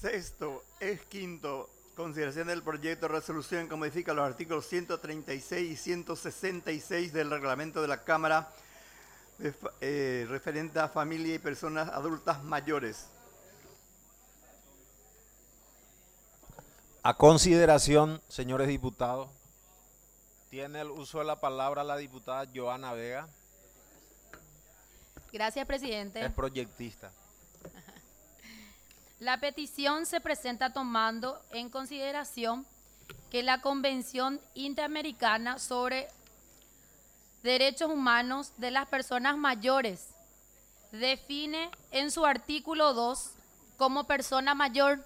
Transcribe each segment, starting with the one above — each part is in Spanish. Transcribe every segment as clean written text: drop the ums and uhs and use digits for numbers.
Sexto, es quinto, consideración del proyecto de resolución que modifica los artículos 136 y 166 del reglamento de la Cámara referente a familia y personas adultas mayores. A consideración, señores diputados, tiene el uso de la palabra la diputada Joana Vega. Gracias, presidente. Es proyectista. La petición se presenta tomando en consideración que la Convención Interamericana sobre Derechos Humanos de las Personas Mayores define en su artículo 2 como persona mayor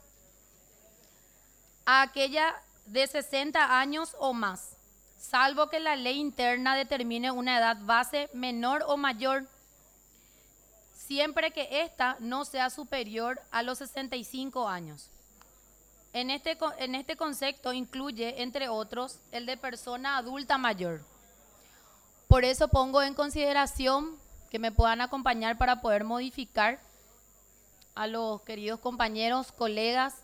a aquella de 60 años o más, salvo que la ley interna determine una edad base menor o mayor, siempre que ésta no sea superior a los 65 años. En este concepto incluye, entre otros, el de persona adulta mayor. Por eso pongo en consideración que me puedan acompañar para poder modificar a los queridos compañeros, colegas,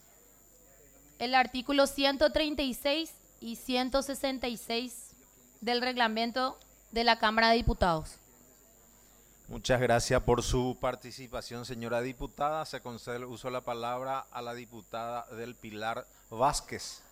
el artículo 136 y 166 del reglamento de la Cámara de Diputados. Muchas gracias por su participación, señora diputada. Se concede el uso de la palabra a la diputada del Pilar Vázquez.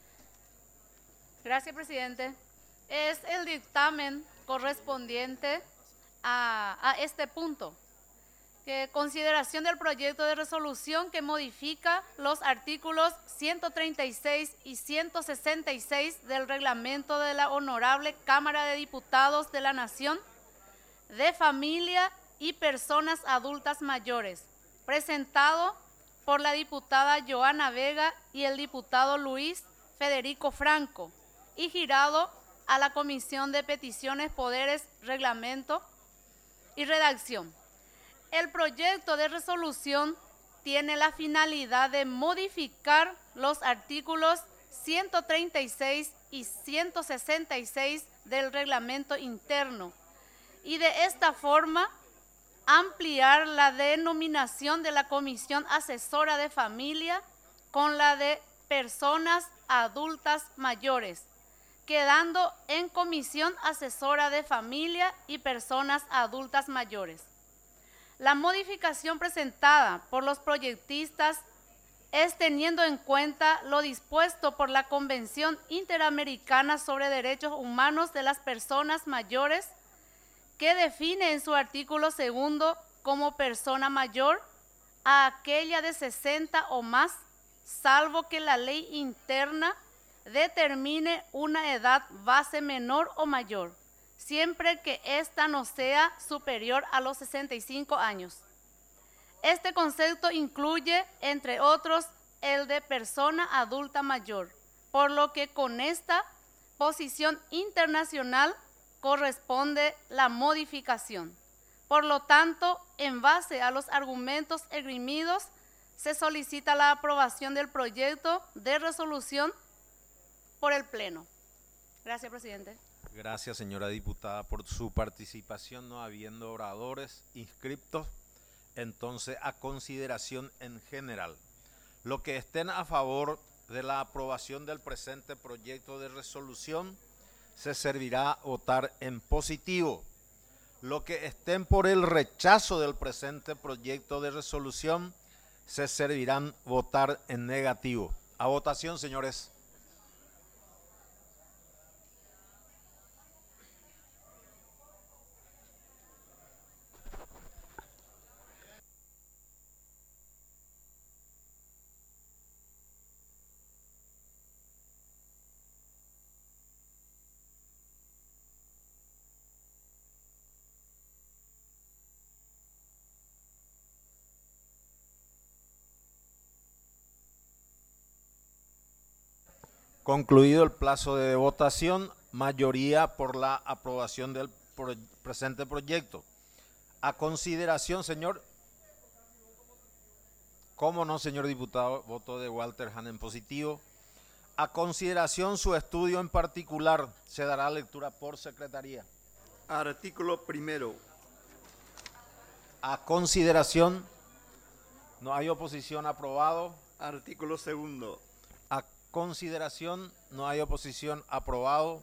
Gracias, presidente. Es el dictamen correspondiente a este punto. Que consideración del proyecto de resolución que modifica los artículos 136 y 166 del reglamento de la Honorable Cámara de Diputados de la Nación de Familia y Personas Adultas Mayores, presentado por la diputada Joana Vega y el diputado Luis Federico Franco, y girado a la Comisión de Peticiones, Poderes, Reglamento y Redacción. El proyecto de resolución tiene la finalidad de modificar los artículos 136 y 166 del reglamento interno y de esta forma ampliar la denominación de la Comisión Asesora de Familia con la de Personas Adultas Mayores, quedando en Comisión Asesora de Familia y Personas Adultas Mayores. La modificación presentada por los proyectistas es teniendo en cuenta lo dispuesto por la Convención Interamericana sobre Derechos Humanos de las Personas Mayores, que define en su artículo 2 como persona mayor a aquella de 60 o más, salvo que la ley interna determine una edad base menor o mayor, siempre que ésta no sea superior a los 65 años. Este concepto incluye, entre otros, el de persona adulta mayor, por lo que con esta posición internacional corresponde la modificación. Por lo tanto, en base a los argumentos esgrimidos, se solicita la aprobación del proyecto de resolución por el Pleno. Gracias, presidente. Gracias, señora diputada, por su participación. No habiendo oradores inscriptos, entonces a consideración en general. Los que estén a favor de la aprobación del presente proyecto de resolución, se servirá votar en positivo. Los que estén por el rechazo del presente proyecto de resolución, se servirán votar en negativo. A votación, señores. Concluido el plazo de votación, mayoría por la aprobación del presente proyecto. A consideración, señor. ¿Cómo no, señor diputado? Voto de Walter Hahn en positivo. A consideración su estudio en particular, se dará lectura por secretaría. Artículo primero. A consideración No hay oposición, aprobado. Artículo segundo. A consideración, no hay oposición, aprobado.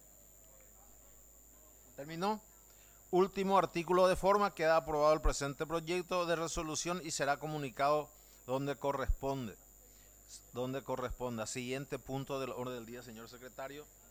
¿Terminó? Último artículo de forma, queda aprobado el presente proyecto de resolución y será comunicado donde corresponde. Siguiente punto del orden del día, señor secretario.